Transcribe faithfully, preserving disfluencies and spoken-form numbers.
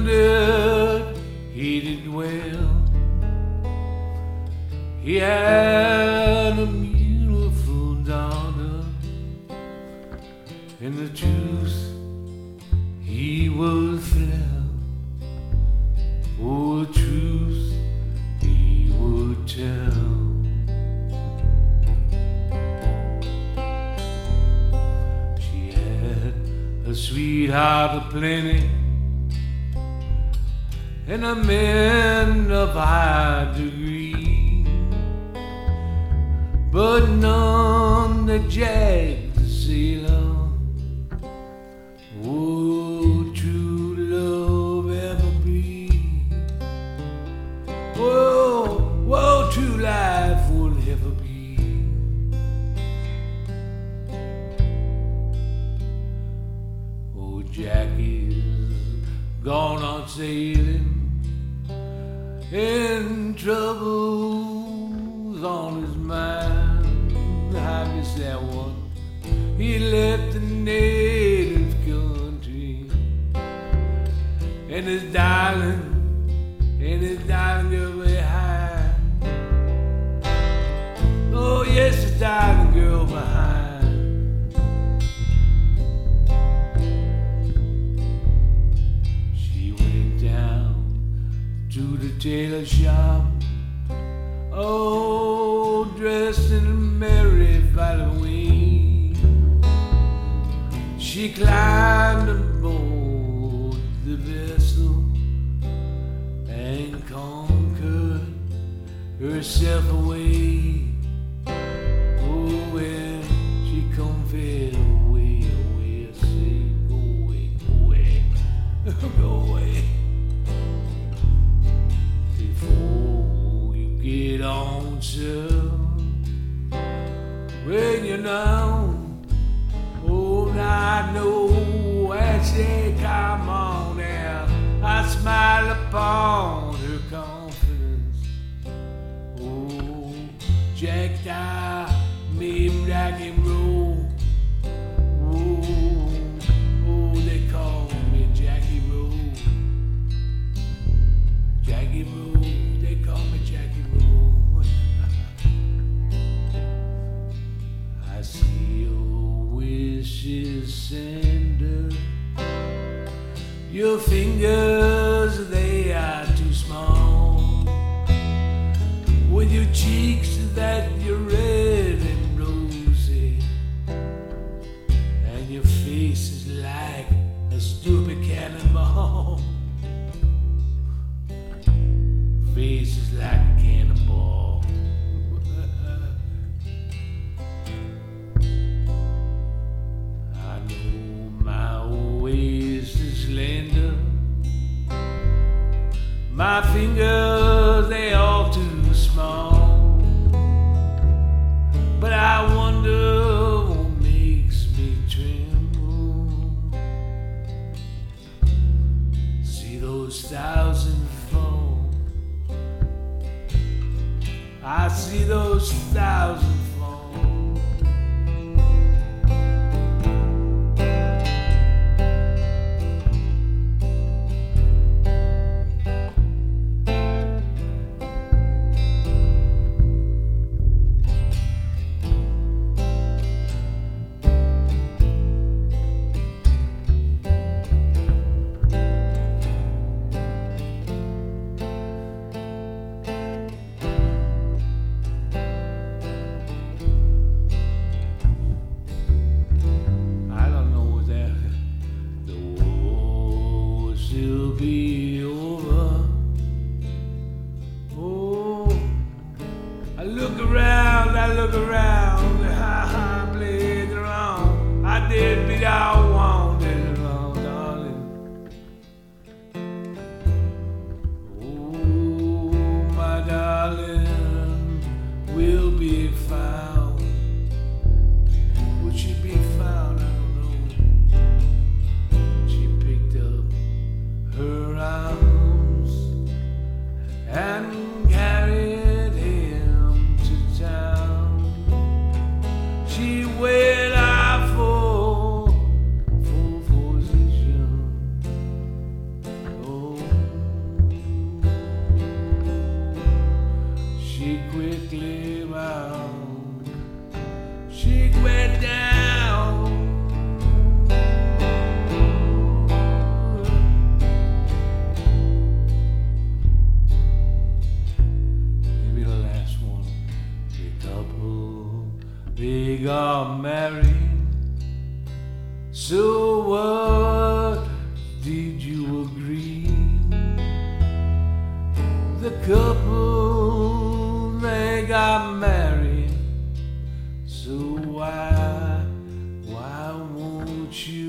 wondered he did well. He had a beautiful daughter, and the truth he would tell. Oh, the truth he would tell. She had a sweetheart aplenty, and a man of high degree, but none that Jack the sailor. Oh, true love ever breathe. Whoa, whoa, true life will ever be. Oh, Jack is gone on sailing, and troubles on his mind. I miss that one. He left the native country, and his darling, and his darling girl behind. Oh yes, his darling girl behind. She went down to the tailor shop, oh, dressed in a merry Halloween. She climbed aboard the vessel and conquered herself away. Oh, when she come fade away, away, I say, go away, go away, go away. Before you get on, sir, when you know, oh, I know, I say, come on now. I smile upon her confidence. Oh, Jack, I made rock and roll. Oh, oh, they call me Jackie Roll. Jackie Roll, they call me Jackie Roll. I see your wishes sender. Your fingers, they are too small. With your cheeks that you're red and rosy, and your face is like a stupid cannonball. Face is like a cannonball. I know my waist is slender, my fingers they all too small, but I wonder what makes me tremble. See those thousand fall, I see those thousand fall. Be over. Oh, I look around, I look around, I played around. I did beat I wanted wrong, darling. Oh, my darling will be found. Would she be found? I don't know. She picked up her arms and carried him to town. She waited out for clear out. Shake way down. Maybe the last one. The couple, they got married. So what did you agree? The couple, they got married. So why, why won't you